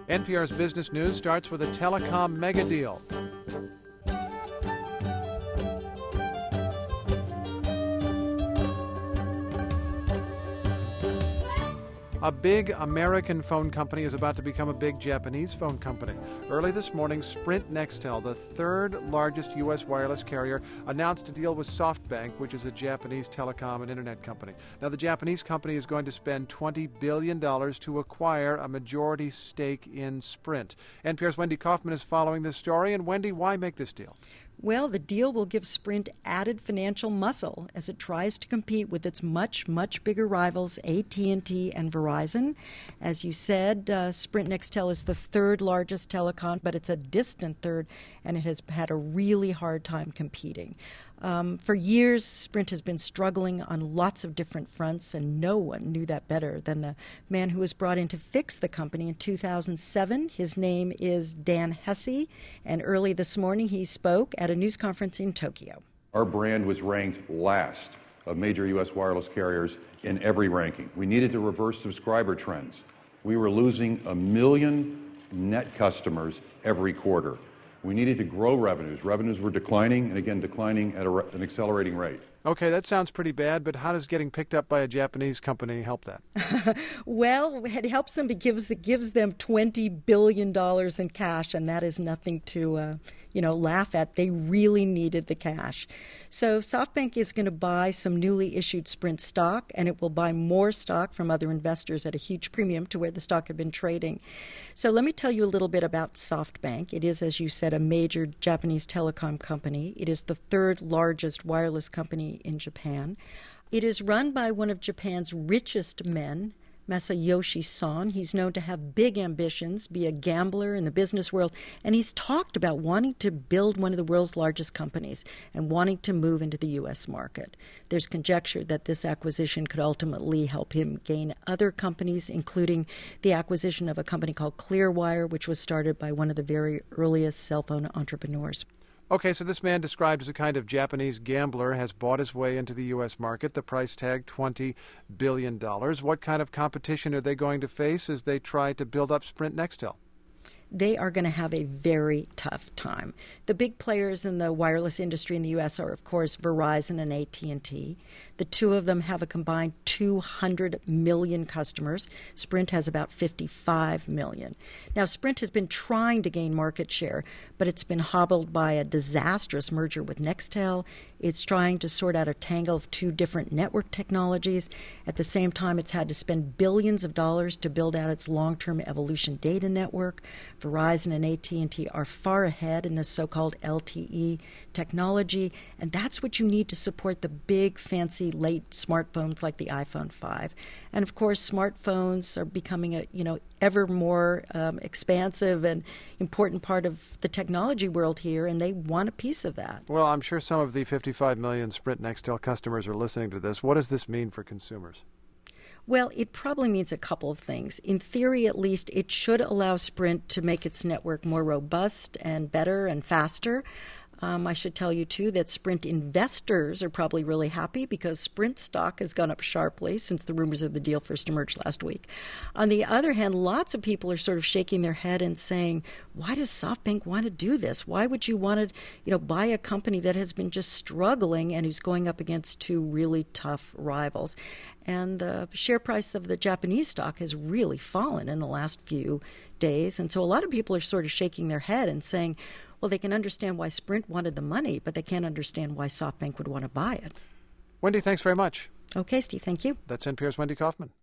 NPR's Business News starts with a telecom mega deal. A big American phone company is about to become a big Japanese phone company. Early this morning, Sprint Nextel, the third largest U.S. wireless carrier, announced a deal with SoftBank, which is a Japanese telecom and internet company. Now, the Japanese company is going to spend $20 billion to acquire a majority stake in Sprint. NPR's Wendy Kaufman is following this story. And Wendy, why make this deal? Well, the deal will give Sprint added financial muscle as it tries to compete with its much bigger rivals, AT&T and Verizon. As you said, Sprint Nextel is the third largest telecom, but it's a distant third, and it has had a really hard time competing. For years, Sprint has been struggling on lots of different fronts, and no one knew that better than the man who was brought in to fix the company in 2007. His name is Dan Hesse, and early this morning he spoke at a news conference in Tokyo. Our brand was ranked last of major U.S. wireless carriers in every ranking. We needed to reverse subscriber trends. We were losing 1 million net customers every quarter. We needed to grow revenues. Revenues were declining, and again, declining at an accelerating rate. Okay, that sounds pretty bad, but how does getting picked up by a Japanese company help that? Well, it helps them because it gives them $20 billion in cash, and that is nothing to laugh at. They really needed the cash. So SoftBank is going to buy some newly issued Sprint stock, and it will buy more stock from other investors at a huge premium to where the stock had been trading. So let me tell you a little bit about SoftBank. It is, as you said, a major Japanese telecom company. It is the third largest wireless company in Japan. It is run by one of Japan's richest men, Masayoshi Son. He's known to have big ambitions, be a gambler in the business world, and he's talked about wanting to build one of the world's largest companies and wanting to move into the U.S. market. There's conjecture that this acquisition could ultimately help him gain other companies, including the acquisition of a company called Clearwire, which was started by one of the very earliest cell phone entrepreneurs. Okay, so this man described as a kind of Japanese gambler has bought his way into the U.S. market. The price tag, $20 billion. What kind of competition are they going to face as they try to build up Sprint Nextel? They are going to have a very tough time. The big players in the wireless industry in the U.S. are, of course, Verizon and AT&T. The two of them have a combined 200 million customers. Sprint has about 55 million. Now, Sprint has been trying to gain market share, but it's been hobbled by a disastrous merger with Nextel. It's trying to sort out a tangle of two different network technologies. At the same time, it's had to spend billions of dollars to build out its long-term evolution data network. Verizon and AT&T are far ahead in the so-called LTE technology, and that's what you need to support the big, fancy, late smartphones like the iPhone 5. And of course, smartphones are becoming a ever more expansive and important part of the technology world here, and they want a piece of that. Well, I'm sure some of the 55 million Sprint Nextel customers are listening to this. What does this mean for consumers? Well, it probably means a couple of things. In theory, at least, it should allow Sprint to make its network more robust and better and faster. I should tell you, too, that Sprint investors are probably really happy because Sprint stock has gone up sharply since the rumors of the deal first emerged last week. On the other hand, lots of people are sort of shaking their head and saying, why does SoftBank want to do this? Why would you want to buy a company that has been just struggling and who's going up against two really tough rivals? And the share price of the Japanese stock has really fallen in the last few days. And so a lot of people are sort of shaking their head and saying, well, they can understand why Sprint wanted the money, but they can't understand why SoftBank would want to buy it. Wendy, thanks very much. Okay, Steve, thank you. That's NPR's Wendy Kaufman.